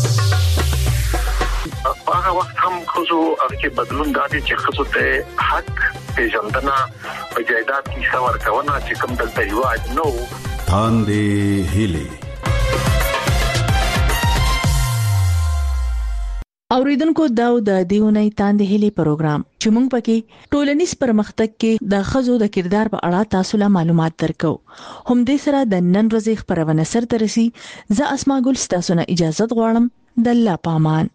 هغه وخت هم خصو هغه بدلون دادي چې خصو ته حق پیژندنه په جایداد کې څور کونه چې کوم دلته یو نو تاندې هلي اوریدونکو دا د دیونی تاندې هلي پروګرام چې موږ پکې ټولنیز پرمختګ کې د خزو د کردار په اړه تاسو له معلومات درکو هم دې سره د نن ورځې خبرونه سر ترسي ز اسماء ګل تاسو نه اجازه غواړم د الله پامان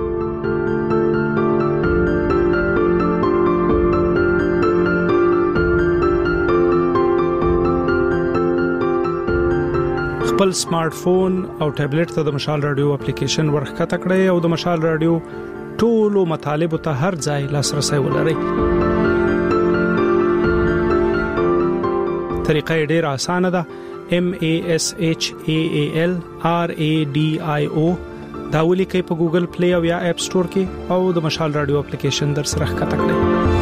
خپل سمارټ فون او ټابلیټ ته د مشال رادیو اپلیکیشن ورخته کړئ او د مشال رادیو ټولو مطالب ته هر ځای لاسرسي ولرئ. طریقه ډیره اسانه ده. M A S H A A L R A D I O دا ولیکئ په ګوګل پلی او یا اپ سٹور کې او د مشال رادیو اپلیکیشن در سره ښکته کړئ.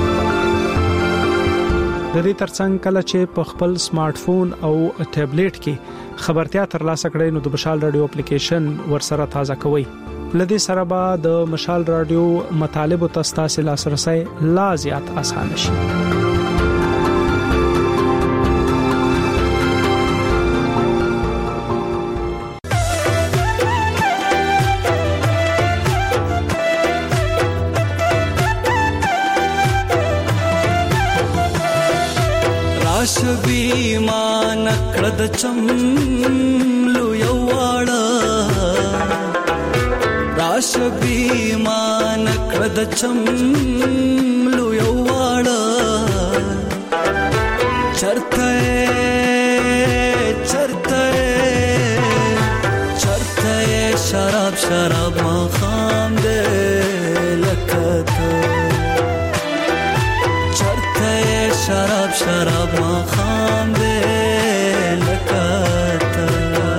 د دې ترڅنګ کله چې په خپل سمارټ فون او ټابلیټ کې خبرتیا ترلاسه کړئ نو د مشال رادیو اپلیکیشن ورسره تازه کوئ. لدې سره به د مشال رادیو مطالب او تاسو لاسرسي لا زیات اسانه شي. د چم لو یواړه راش بیمان کړه د چم لو یواړه چرته چرته چرته شراب شراب ما خام دې لکته چرته شراب شراب ما خام دې لکته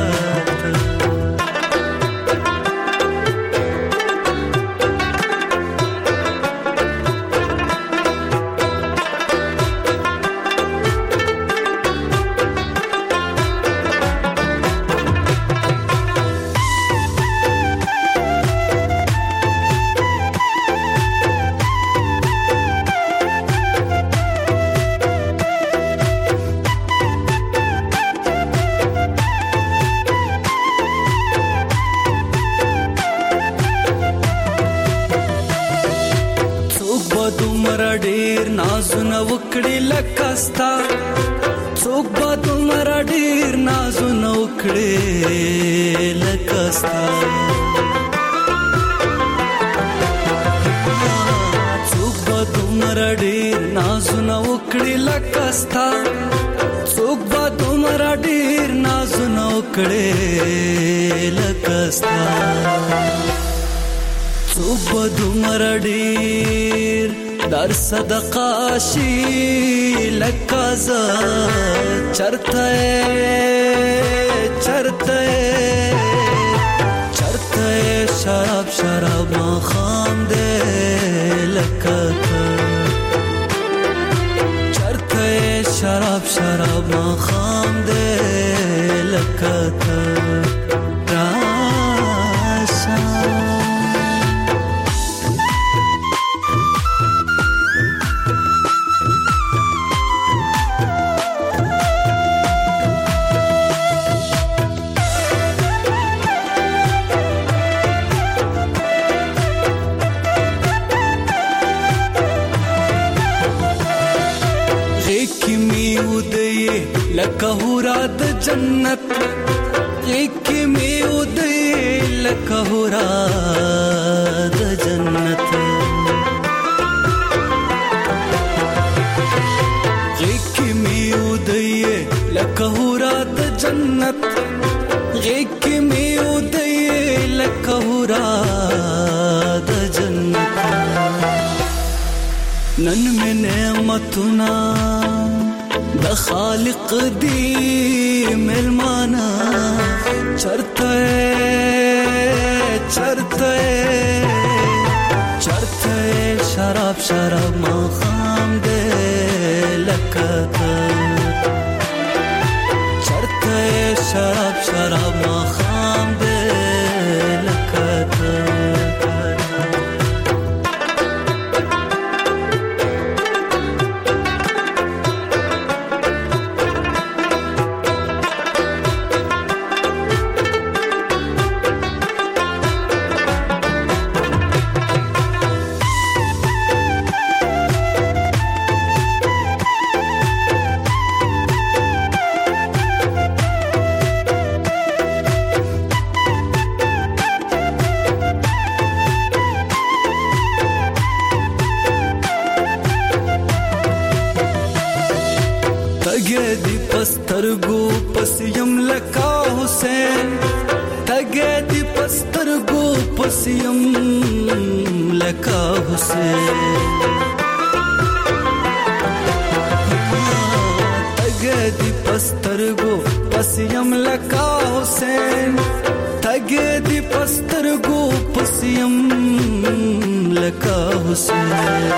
نازونه وکړي لکستا څوک به دومره ډیر نازونه وکړي لکستا څوک به دومره ډیر نازونه وکړي لکستا څوک به دومره ډیر نازونه وکړي لکستا څوک به دومره ډیر در صدقه شي لکازا چرته چرته چرته شراب شراب ما خام دې لکته چرته شراب شراب ما خام دې لکته راشا لکه هورا د جنت ایک می ودی لکه هورا د جنت ایک می ودی لکه هورا د جنت ایک می ودی لکه هورا د جنت نن میں نعمتنا د خالق دی ملمانا چرته چرته چرته شراب شراب ما خام دې لکته چرته شراب شراب ما خام دې لکته پسترګو پسیم لکا حسین تګې دی پسترګو پسیم لکا حسین تګې دی پسترګو پسیم لکا حسین تګې دی پسترګو پسیم لکا حسین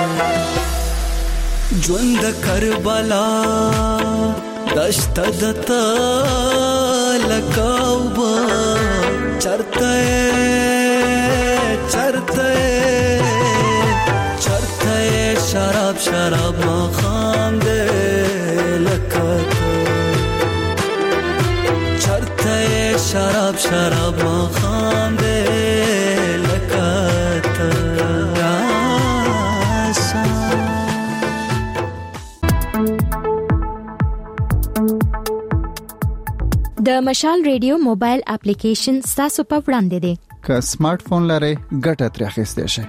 ژوند کربلا دشت دتا لکاوبا چرته چرته چرته شراب شراب ما خام دې لکته چرته شراب شراب ما خام دې لکته د مشال ریډیو موبایل اپلیکیشن تاسو په وړاندې دی. که سمارټ فون لرئ ګټه ترې اخیستئ شئ.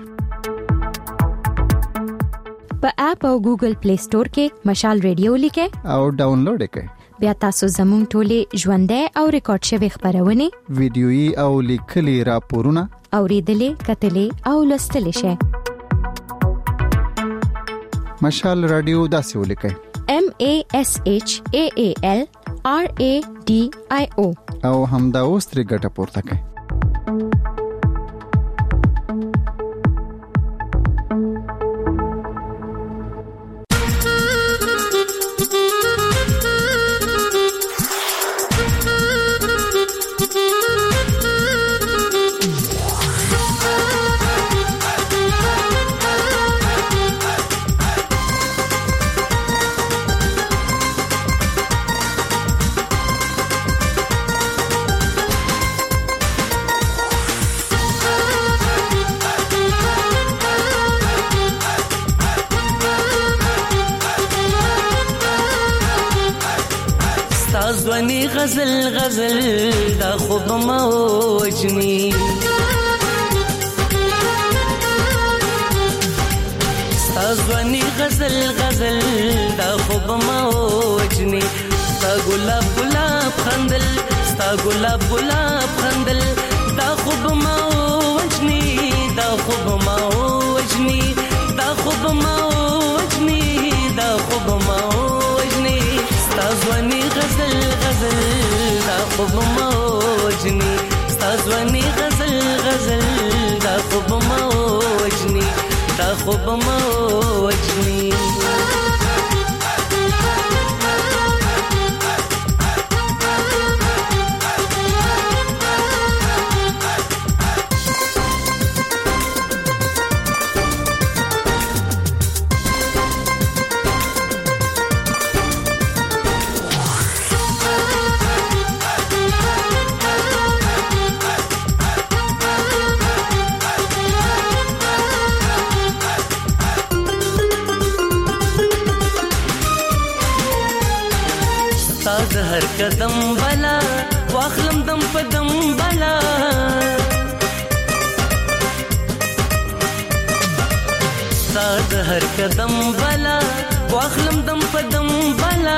په اپ او ګوګل پلی سٹور کې مشال ریډیو لیکئ او ډاونلوډ یې کړئ. بیا تاسو زموږ ټولې ژوندۍ او ریکارډ شوی خبرونه ویډیويي او لیکلي راپورونه اوریدلې کتلې او لوستلې شئ. مشال رادیو داسې ولیکئ: M A S H A A L R A D I O او همدا اوس ترې ګټه پورته کړئ. ځواني غزل غزل دا خوب موجني ستا ځواني غزل غزل دا خوب موجني ستا ګلاب ګلاب خندل ستا ګلاب ګلاب خندل دا خوب موجني دا خوب موجني دا خوب موجني دا خوب موجني ستا ځواني غزل غزل دا خوب موجني ستا ځواني غزل غزل دا خوب موجني دا خوب موجني هر قدم بلا واخلم دم په دم بلا ساد هر قدم بلا واخلم دم په دم بلا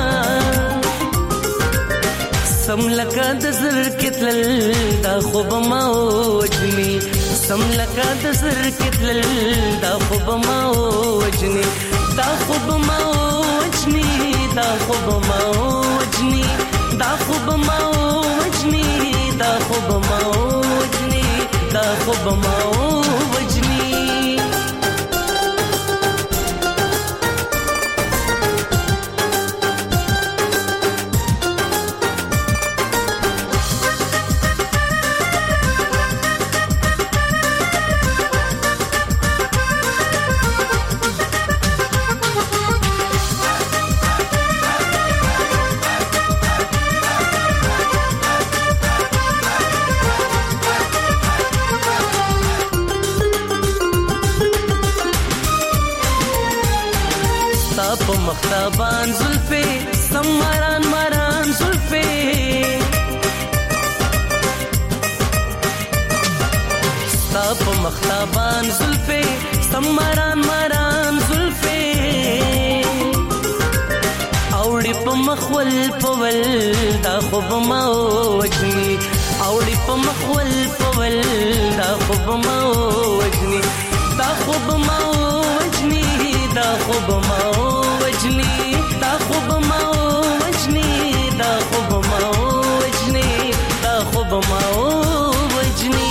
سم لکه د زر کتل دا خوب موجني سم لکه د زر کتل دا خوب موجني دا خوب موجني دا خوب موجني دا خوب موجني دا خوب موجني دا خوب موجني په مختابان زلفې سماران ماران زلفې ستا په مختابان زلفې سماران ماران زلفې اوړي په مخول پول دا خوب موجني اوړي په مخول پول دا خوب موجني دا خوب موجني دا خوب موجني دا خوب موجني دا خوب موجني دا خوب موجني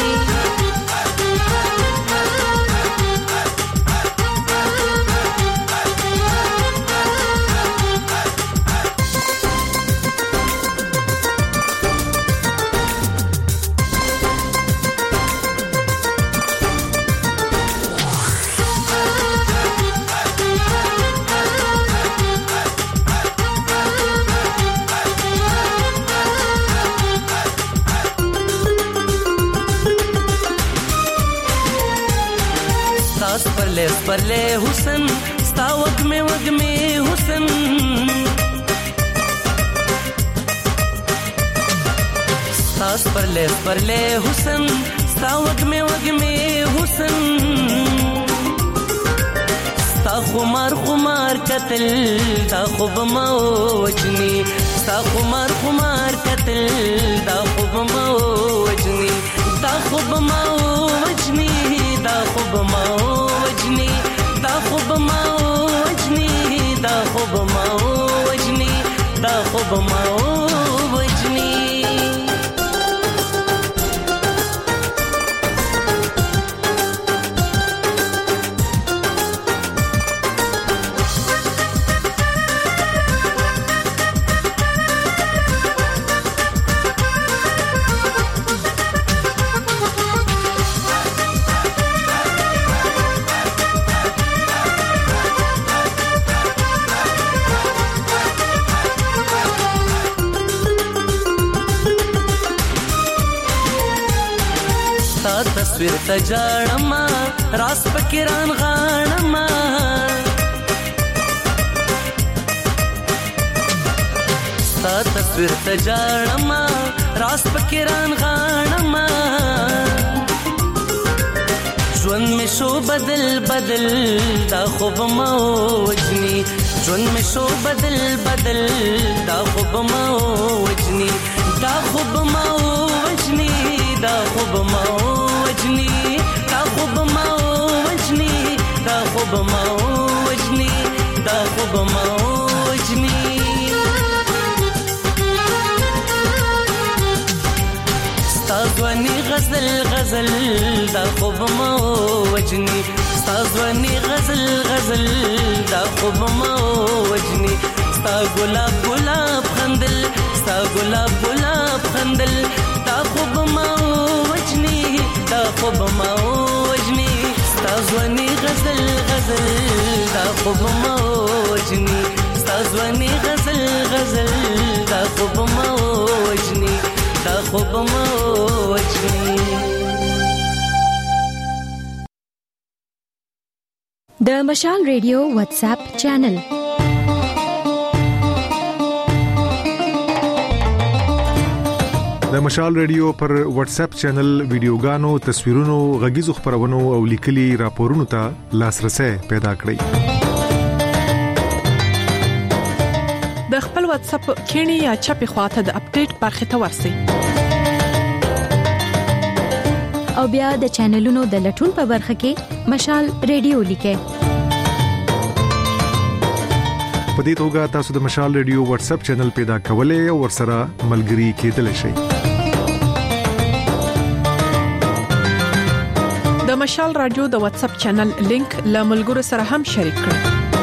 परले परले हुसन स्ता वग में वग में हुसन لاس پر لیس پر لے حسن ستا وگمے وگمے حسن ستا خمار خمار قتل دا خوب ما وجنی ستا خمار خمار قتل دا خوب ما وجنی دا خوب ما وجنی دا خوب ما وجنی دا خوب ما وجنی دا خوب ما وجنی دا خوب ما وجنی تصویر تجارما راس پکران غانما ستا تصویر تجارما راس پکران غانما ژوند می شو بدل بدل دا خوب ما وجنی ژوند می شو بدل بدل دا خوب ما وجنی دا خوب ما وجنی دا خوب ما وجنی دا خوب ما وجنی دا خوب ما وجنی دا خوب ما وجنی ستا ځواني غزل غزل دا خوب ما وجنی ستا ځواني غزل غزل دا خوب ما وجنی ستا ګلاب ګلاب خندل ستا ګلاب ګلاب خندل دا خوب ما وجنی دا خوب ما وجنی ستا ځواني غزل غزل دا خوب ما وجنی ستا ځواني غزل غزل دا خوب ما وجنی دا خوب ما وجنی. د مشال ریډیو واتس اپ چینل د مشال ریډیو پر واتس اپ چینل ویډیوګانو تصویرونو غږیزو خبرونو او لیکلي راپورونو ته لاسرسي پیدا کړئ. د خپل واتس اپ کینی یا چپی خواته د اپډیټ برخه ته ورسئ او بیا د چینلونو د لټون په برخه کې مشال ریډیو لیکئ. په دې توګه تاسو د مشال ریډیو واتس اپ چینل پیدا کولای او ورسره ملګري کېدلی شئ. د مشال رادیو د واتس اپ چینل لینک له ملګرو سره هم شریک کړئ.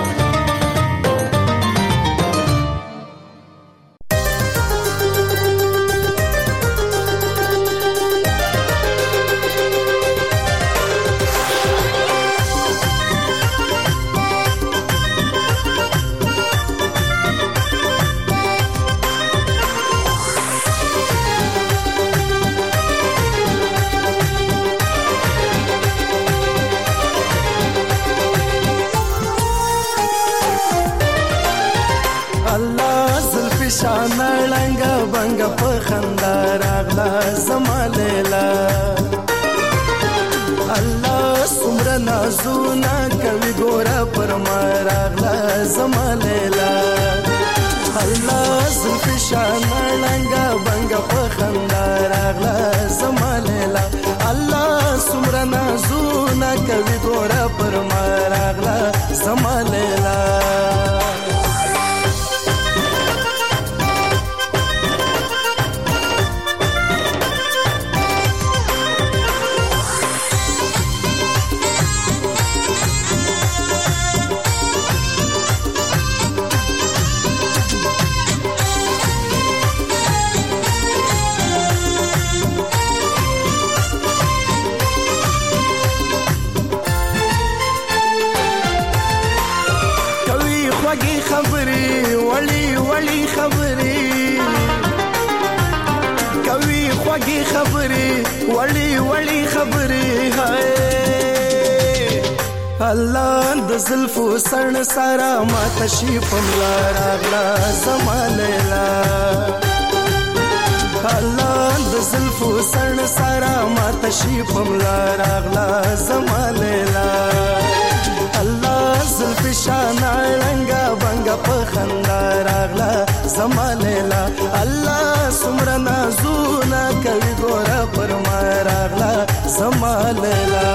الله د زلفو سرن سارا ما تشریف ملا راغلا زما لیلا الله د سن سارا ماته شي پملا راغلا زما لیلا الله زلف شانا رنگا بنگا پخندا راغلا زما لیلا الله سمر نازونا کوي ګورا پر ما راغلا زما لیلا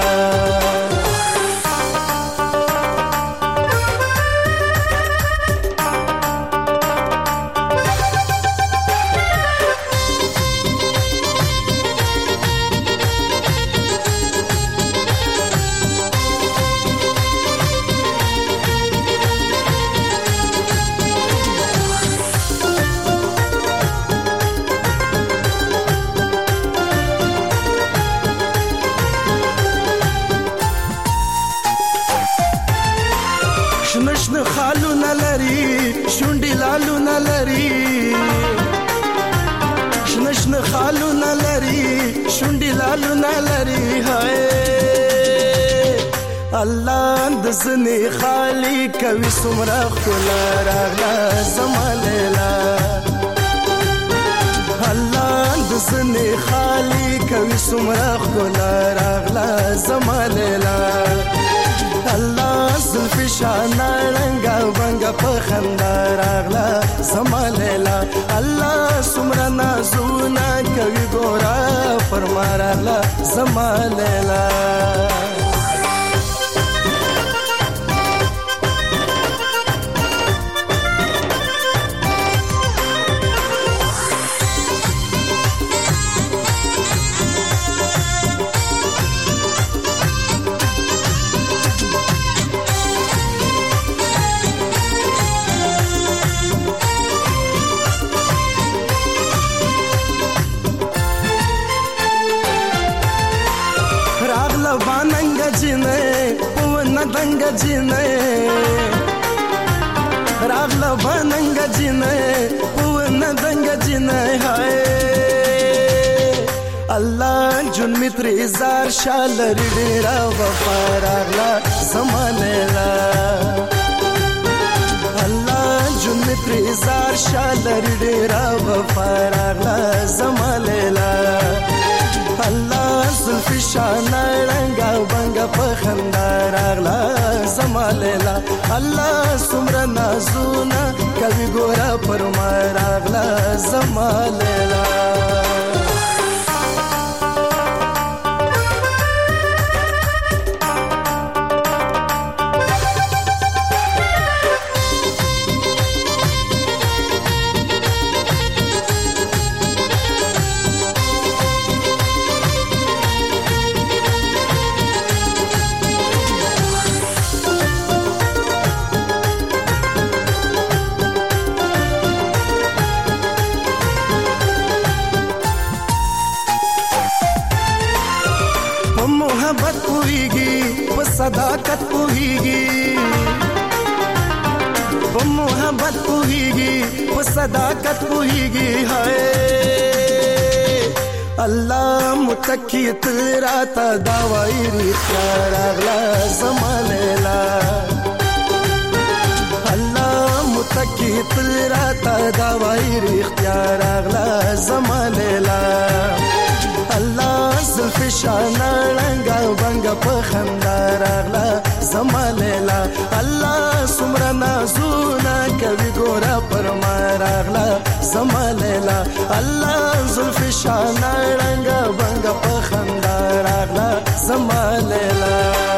شنشن خالو نلري شونډي لالو نلري شنشن خالو نلري شونډي لالو نلري هاي الله د زني خالي کوي سمرا خلا راغلا زما لیلا الله د زني خالي کوي سمرا خلا راغلا زما لیلا الله زلف شانا رنگا بنگا پخندا راغلا زما لیلا الله سمرا نازونا کوي ګورا فرما راغلا زما لیلا दंग जिने रागला बनंग जिने पुन दंग जिने हाय अल्लाह जुन मित्र जार शाल रिडेरा वफा रागला समानेला अल्लाह जुन मित्र जार शाल रिडेरा वफा रागला समानेला الله زلف شانا رنگا بنگا پخندا راغلا زما لیلا الله سمر نازونا کوي ګورا پر ما راغلا زما لیلا صداقت پوهیږي په محبت پوهیږي په صداقت پوهیږي هاي الله متکی ترا تا دا وایری راغلا زما لیلا الله متکی ترا تا دا وایری اختیار راغلا زما لیلا الله زلف شانا رنگا بنگا پخندا راغلا زما لیلا الله سمرا نازونا کوي ګورا پر ما راغلا زما لیلا الله زلف شانا رنگا بنگا پخندا راغلا زما لیلا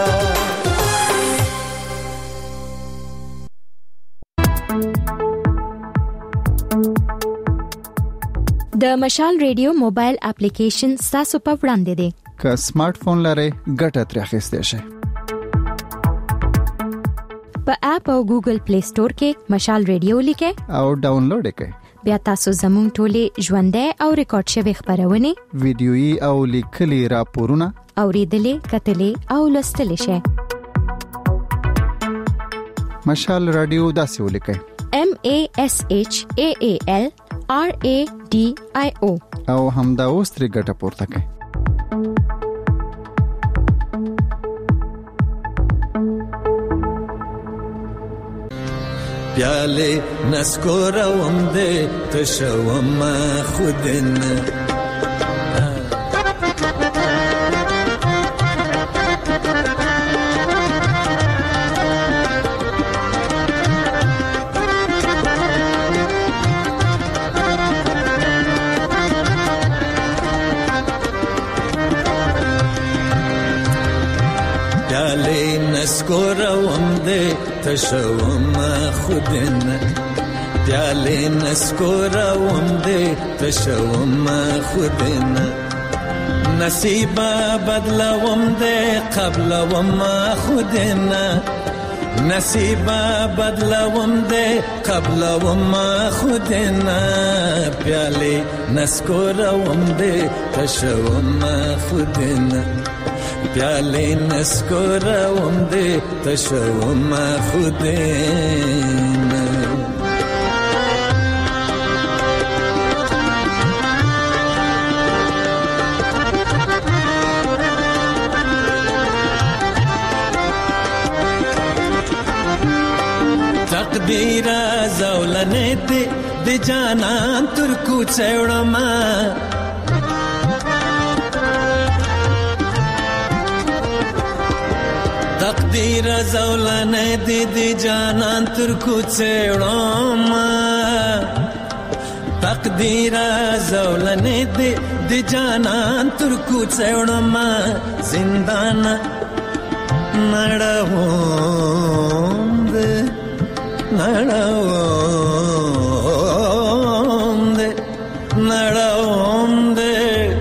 د مشال ریډیو موبایل اپلیکیشن تاسو په وړاندې دی که سمارټ فون لرئ ګټه ترې اخیستئ شئ په اپ او ګوګل پلی سٹور کې مشال ریډیو لیکئ او ډاونلوډ یې کړئ بیا تاسو زموږ ټولې ژوندۍ او ریکارډ شوی خبرونه ویډیويي او لیکلي راپورونه اوریدلې کتلې او لوستلې شئ مشال رادیو داسې ولیکئ M A S H A A L R A D I O او همدا اوس ترې ګټه پورته کړئ پیاله نسکورم دې تشوم خودن پیالې نسکوروم دې تشوم خودنه پیالې نسکوروم دې تشوم خودنه نصیب بدلوم دې قبلوم خودنه نصیب بدلوم دې قبلوم خودنه پیالې نسکوروم دې تشوم خودنه پیالې نسکوروم دې تشوم خودنه تقدیر زولنه دې د جانان تر کوڅه وړم تقدیر زولنه دې د جانان تر کوڅه وړم تقدیر زولنه دې د جانان تر کوڅه وړم زندان نړوم دې نړوم دې نړوم دې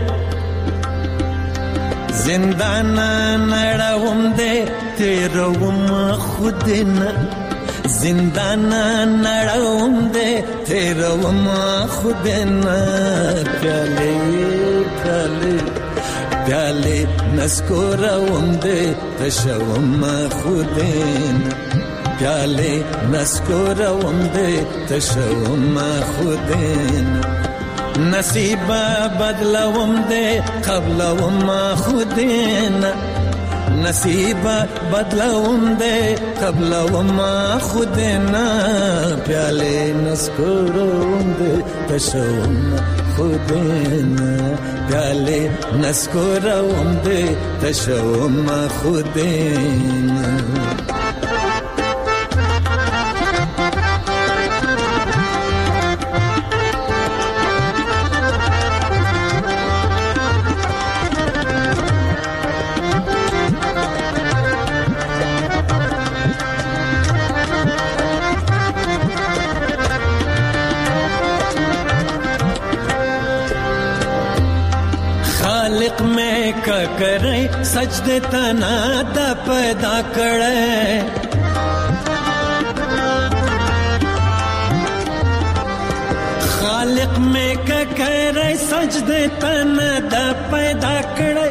زندان نړوم دې تیروم خودنه زندان نړوم دې تیروم خودنه پیالې پیالې پیالې نسکوروم دې تشوم خودنه پیالې نسکوروم دې تشوم خودنه نصیب بدلوم دې قبلوم خودنه نصیب بدلوم دې قبلوم خودنه پیالې نسکوروم دې تشوم خودنه پیالې نسکوروم دې تشوم خودنه خالق میں کا کرے سجدے تنا دا پیدا کرے خالق میں کا کرے سجدے تنا دا پیدا کرے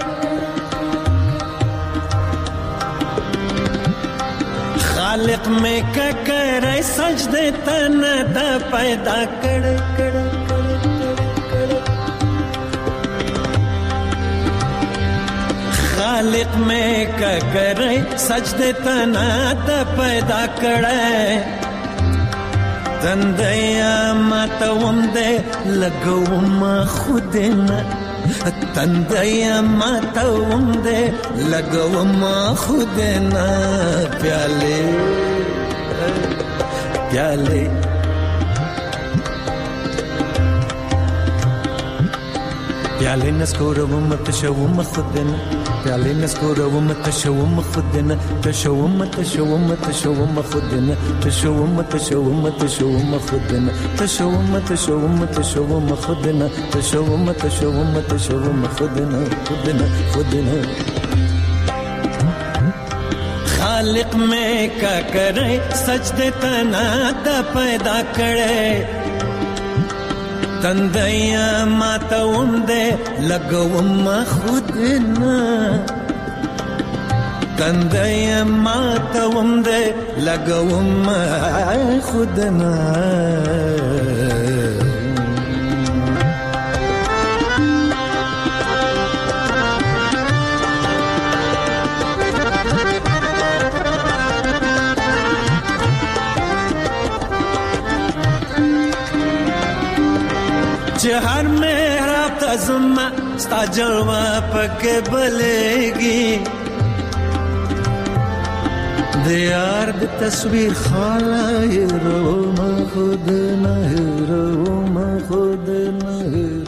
خالق میں کا کرے سجدے تنا دا پیدا کرے کرے خالق میں کا کرے سجدے تنا دا پیدا کرے تندیا ماتوم دے لگوم خودنه تندیا ماتوم دے لگوم خودنه پیالے پیالے پیالے نسکوروم تشوم خودنه پیالې نسکوروم تشوم خودنه تشوم تشوم تشوم خودنه تشوم تشوم تشوم خودنه تشوم تشوم تشوم خودنه تشوم تشوم تشوم خودنه خودنه خودنه خالق میں کا کرے سجدے تنا دا پیدا کرے تندیا ماتوم دے لگوم خودنا تندیا ماتوم دے لگوم خودنا हर मेरा तज़ुम्मा स्ता जलवा पके बलेगी दियार द तस्वीर खाला हीरो खुद न हीरो खुद न